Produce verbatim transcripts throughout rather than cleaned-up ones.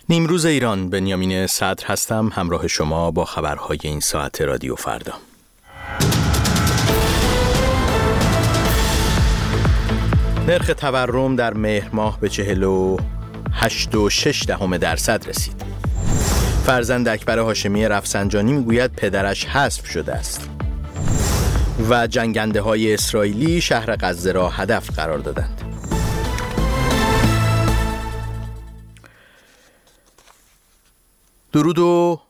نیمروز ایران، بنیامین صدر هستم، همراه شما با خبرهای این ساعت رادیو فردا. نرخ تورم در مهر ماه به چهل و هشت و شش دهم درصد رسید. فرزند اکبر هاشمی رفسنجانی میگوید پدرش حذف شده است. و جنگنده های اسرائیلی شهر غزه را هدف قرار دادند. درود و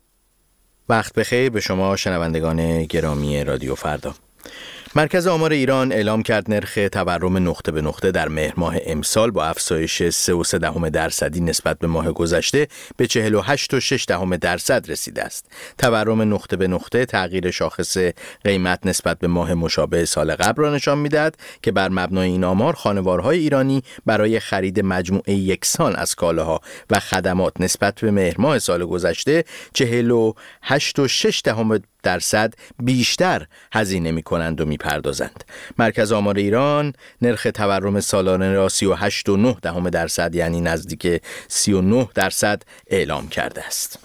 وقت بخیر به شما شنوندگان گرامی رادیو فردا. مرکز آمار ایران اعلام کرد نرخ تورم نقطه به نقطه در مهر ماه امسال با افزایش سه و سه دهم درصدی نسبت به ماه گذشته به چهل و هشت و شش دهم درصد رسیده است. تورم نقطه به نقطه تغییر شاخص قیمت نسبت به ماه مشابه سال قبل را نشان می‌دهد که بر مبنای این آمار خانوارهای ایرانی برای خرید مجموعه یکسان از کالاها و خدمات نسبت به مهر ماه سال گذشته چهل و هشت و شش دهم درصد بیشتر هزینه می‌کنند و می‌پردازند. مرکز آمار ایران نرخ تورم سالانه را سی و هشت و نه دهم درصد یعنی نزدیک سی و نه درصد اعلام کرده است.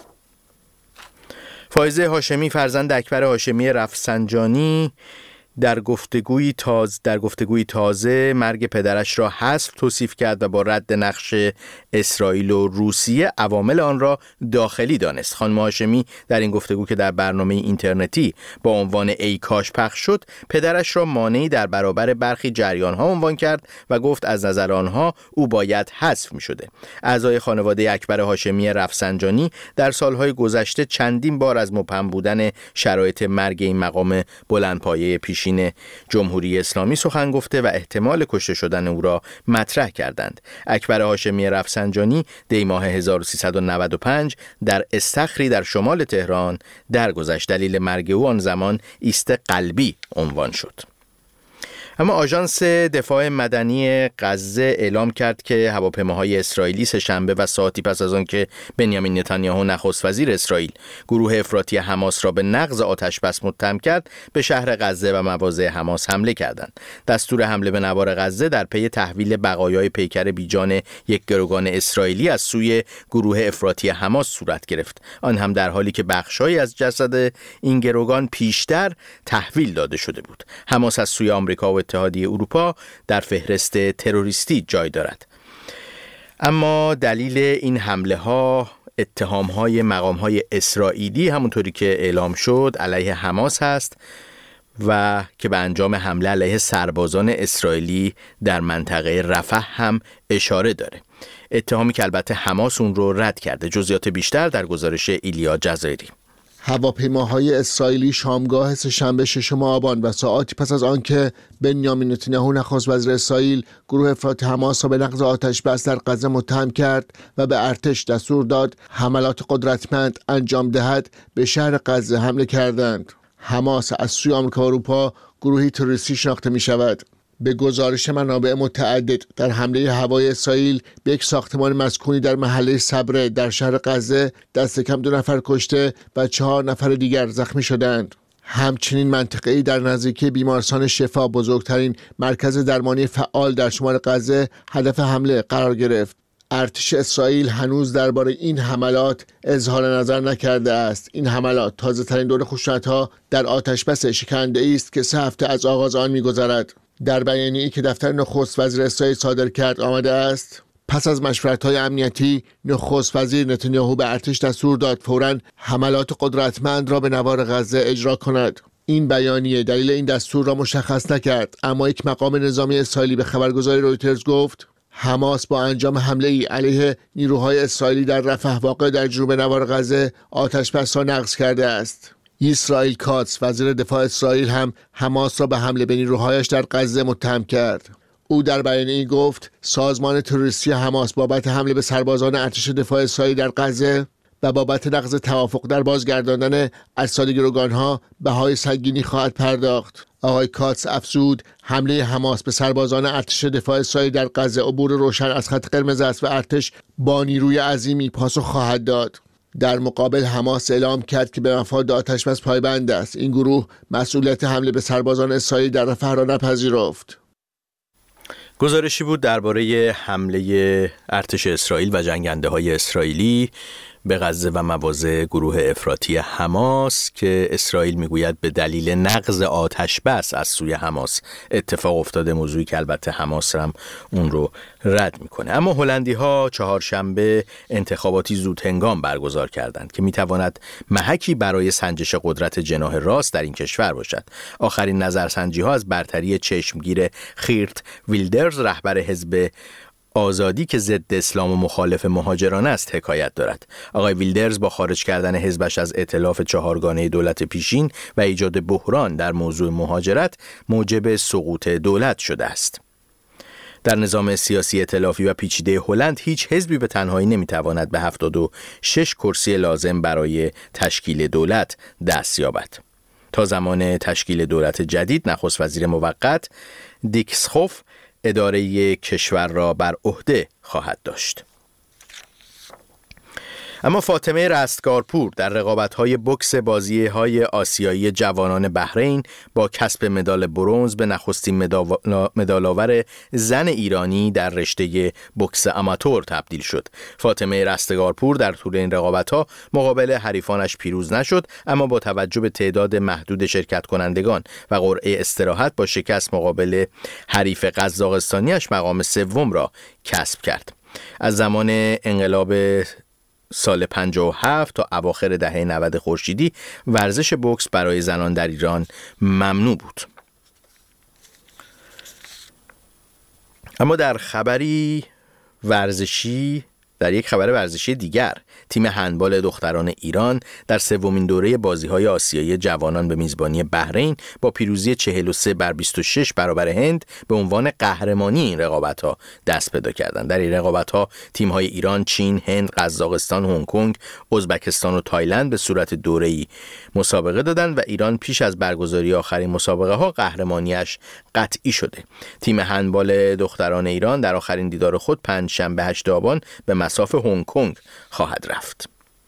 فائزه هاشمی فرزند اکبر هاشمی رفسنجانی در گفتگوی تازه در گفتگوی تازه مرگ پدرش را حذف توصیف کرد و با رد نقش اسرائیل و روسیه عوامل آن را داخلی دانست. خانم هاشمی در این گفتگو که در برنامه اینترنتی با عنوان ای کاش پخش شد، پدرش را مانعی در برابر برخی جریان‌ها عنوان کرد و گفت از نظر آنها او باید حذف می‌شده. اعضای خانواده اکبر هاشمی رفسنجانی در سالهای گذشته چندین بار از مبهم بودن شرایط مرگ این مقام بلندپایه پیش جمهوری اسلامی سخن گفته و احتمال کشته شدن او را مطرح کردند. اکبر هاشمی رفسنجانی دی ماه هزار و سیصد و نود و پنج در استخری در شمال تهران درگذشت. دلیل مرگ او آن زمان ایست قلبی عنوان شد. اما آژانس دفاع مدنی غزه اعلام کرد که هواپیماهای اسرائیلی سه‌شنبه و ساعتی پس از آن که بنیامین نتانیاهو نخست وزیر اسرائیل گروه افراطی حماس را به نقض آتش‌بس متهم کرد، به شهر غزه و مواضع حماس حمله کردند. دستور حمله به نوار غزه در پی تحویل بقایای پیکر بیجان یک گروگان اسرائیلی از سوی گروه افراطی حماس صورت گرفت، آن هم در حالی که بخش‌هایی از جسد این گروگان پیشتر تحویل داده شده بود. حماس از سوی آمریکا و اتحادیه اروپا در فهرست تروریستی جای دارد. اما دلیل این حمله ها اتهام های مقام های اسرائیلی همونطوری که اعلام شد علیه حماس هست و که به انجام حمله علیه سربازان اسرائیلی در منطقه رفح هم اشاره داره. اتهامی که البته حماس اون رو رد کرده. جزئیات بیشتر در گزارش ایلیا جزایری. هواپیماهای اسرائیلی شامگاه سه‌شنبه ششم آبان و ساعاتی پس از آنکه بنیامین نتانیاهو نخست وزیر اسرائیل گروه افراطی حماس را به نقض آتش‌بس در غزه متهم کرد و به ارتش دستور داد حملات قدرتمند انجام دهد، به شهر غزه حمله کردند. حماس از سوی آمریکا و اروپا گروهی تروریستی شناخته می شود. به گزارش منابع متعدد در حمله هوایی اسرائیل به یک ساختمان مسکونی در محله صبره در شهر غزه دست کم دو نفر کشته و چهار نفر دیگر زخمی شدند. همچنین منطقه‌ای در نزدیکی بیمارستان شفا، بزرگترین مرکز درمانی فعال در شمال غزه، هدف حمله قرار گرفت. ارتش اسرائیل هنوز درباره این حملات اظهار نظر نکرده است. این حملات تازه‌ترین دور خشونت‌ها در آتش‌بس شکننده‌ای است که سه هفته از آغاز آن می‌گذرد. در بیانیه‌ای که دفتر نخست وزیر اسرائیل صادر کرد آمده است: پس از مشورت‌های امنیتی، نخست وزیر نتانیاهو به ارتش دستور داد فوراً حملات قدرتمند را به نوار غزه اجرا کند. این بیانیه دلیل این دستور را مشخص نکرد، اما یک مقام نظامی اسرائیلی به خبرگزاری رویترز گفت حماس با انجام حمله‌ای علیه نیروهای اسرائیلی در رفح واقع در جنوب نوار غزه آتش‌بس را نقض کرده است. اسرائیل کاتس وزیر دفاع اسرائیل هم حماس را به حمله به نیروهایش در غزه متهم کرد. او در بیانیه‌ای گفت سازمان تروریستی حماس بابت حمله به سربازان ارتش دفاع اسرائیل در غزه و بابت نقض توافق در بازگرداندن اجساد گروگانها بهای سنگینی خواهد پرداخت. آقای کاتس افزود حمله حماس به سربازان ارتش دفاع اسرائیل در غزه عبور روشن از خط قرمز است و ارتش با نیروی عظیمی پاسخ خواهد داد. در مقابل حماس اعلام کرد که به مفاد آتش‌بس پایبند است. این گروه مسئولیت حمله به سربازان اسرائیل در رفح را نپذیرفت. گزارشی بود درباره حمله ارتش اسرائیل و جنگنده‌های اسرائیلی به غزه و مواضع گروه افراطی حماس که اسرائیل میگوید به دلیل نقض آتش بس از سوی حماس اتفاق افتاده، موضوعی که البته حماس هم اون رو رد میکنه. اما هلندی ها چهارشنبه انتخاباتی زود هنگام برگزار کردند که میتواند محکی برای سنجش قدرت جناح راست در این کشور باشد. آخرین نظرسنجی ها از برتری چشمگیر خیرت ویلدرز رهبر حزب آزادی که ضد اسلام و مخالف مهاجران است حکایت دارد. آقای ویلدرز با خارج کردن حزبش از ائتلاف چهارگانه دولت پیشین و ایجاد بحران در موضوع مهاجرت موجب سقوط دولت شده است. در نظام سیاسی ائتلافی و پیچیده هلند هیچ حزبی به تنهایی نمیتواند به هفتاد و شش کرسی لازم برای تشکیل دولت دست یابد. تا زمان تشکیل دولت جدید نخست وزیر موقت دیکسخوف اداره کشور را بر عهده خواهد داشت. اما فاطمه رستگارپور در رقابت‌های بوکس بازی‌های آسیایی جوانان بحرین با کسب مدال برنز به نخستین مدال‌آور زن ایرانی در رشته بوکس آماتور تبدیل شد. فاطمه رستگارپور در طول این رقابت‌ها مقابل حریفانش پیروز نشد، اما با توجه به تعداد محدود شرکت کنندگان و قرعه استراحت با شکست مقابل حریف قزاقستانیش مقام سوم را کسب کرد. از زمان انقلاب سال پنجاه و هفت تا اواخر دهه نود خورشیدی ورزش بوکس برای زنان در ایران ممنوع بود. اما در خبری ورزشی در یک خبر ورزشی دیگر، تیم هندبال دختران ایران در سومین دوره بازی‌های آسیایی جوانان به میزبانی بحرین با پیروزی چهل و سه بر بیست و شش برابر هند به عنوان قهرمانی این رقابت‌ها دست پیدا کردند. در این رقابت‌ها تیم‌های ایران، چین، هند، قزاقستان، هنگ کنگ، ازبکستان و تایلند به صورت دوره‌ای مسابقه دادند و ایران پیش از برگزاری آخرین مسابقه‌ها قهرمانیش قطعی شده. تیم هندبال دختران ایران در آخرین دیدار خود پنجشنبه هشت آبان به مصاف هنگ کنگ خواهد رفت.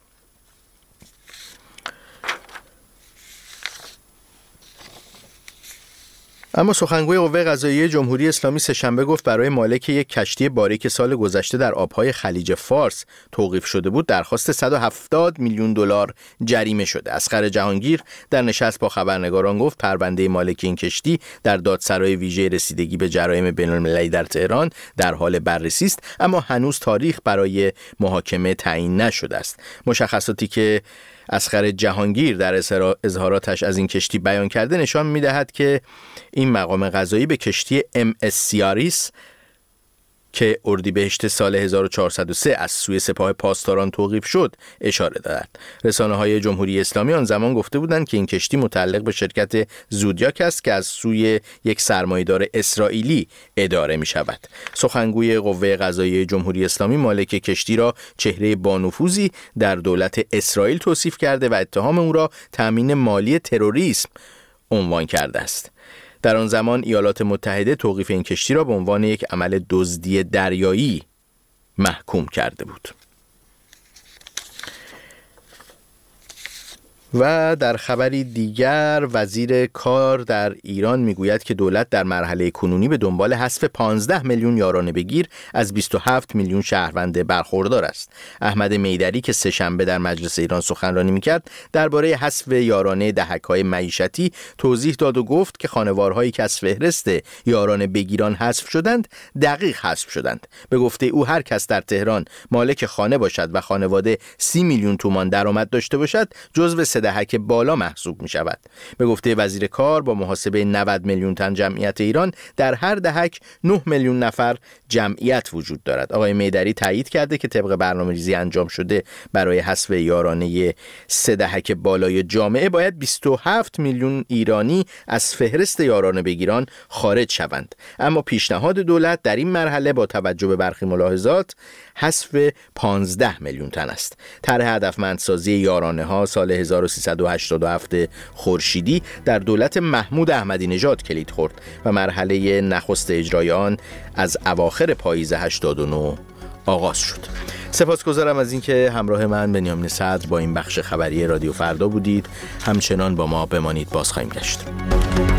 اما سخنگوی قوه قضاییه جمهوری اسلامی سه‌شنبه گفت برای مالک یک کشتی باری که سال گذشته در آبهای خلیج فارس توقیف شده بود درخواست صد و هفتاد میلیون دلار جریمه شده. اصغر جهانگیر در نشست با خبرنگاران گفت پرونده مالک این کشتی در دادسرای ویژه رسیدگی به جرایم بین‌المللی در تهران در حال بررسی است، اما هنوز تاریخ برای محاکمه تعیین نشده است. مشخصاتی که اصغر جهانگیر در اظهاراتش از این کشتی بیان کرده نشان می‌دهد که این مقام قضایی به کشتی ام اس سیاریس که اردیبهشت سال هزار و چهارصد و سه از سوی سپاه پاسداران توقیف شد اشاره دارد. رسانه‌های جمهوری اسلامی آن زمان گفته بودند که این کشتی متعلق به شرکت زودیاک است که از سوی یک سرمایه‌دار اسرائیلی اداره می‌شود. سخنگوی قوه قضاییه جمهوری اسلامی مالک کشتی را چهره بانفوذی در دولت اسرائیل توصیف کرده و اتهام او را تامین مالی تروریسم عنوان کرده است. در آن زمان ایالات متحده توقیف این کشتی را به عنوان یک عمل دزدی دریایی محکوم کرده بود. و در خبری دیگر، وزیر کار در ایران میگوید که دولت در مرحله کنونی به دنبال حذف پانزده میلیون یارانه بگیر از بیست و هفت میلیون شهروند برخوردار است. احمد میدری که سه‌شنبه در مجلس ایران سخنرانی میکرد درباره حذف یارانه دهک‌های معیشتی توضیح داد و گفت که خانوارهایی که از فهرست یارانه بگیران حذف شدند دقیق حذف شدند. به گفته او هر کس در تهران مالک خانه باشد و خانواده سی میلیون تومان درآمد داشته باشد جزو دهک بالا محسوب می شود. به گفته وزیر کار با محاسبه نود میلیون تن جمعیت ایران در هر دهک نه میلیون نفر جمعیت وجود دارد. آقای میدری تایید کرده که طبق برنامه‌ریزی انجام شده برای حذف یارانه سه دهک بالای جامعه باید بیست و هفت میلیون ایرانی از فهرست یارانه بگیران خارج شوند. اما پیشنهاد دولت در این مرحله با توجه به برخی ملاحظات حذف پانزده میلیون تن است. طرح هدفمندسازی یارانه ها سال هزار و سیصد و هشتاد و هفت خورشیدی در دولت محمود احمدی نژاد کلید خورد و مرحله نخست اجرای آن از اواخر پاییز هشتاد و نه آغاز شد. سپاسگزارم از اینکه همراه من بنیامین صدر با این بخش خبری رادیو فردا بودید. همچنان با ما بمانید، باز خواهیم گشت.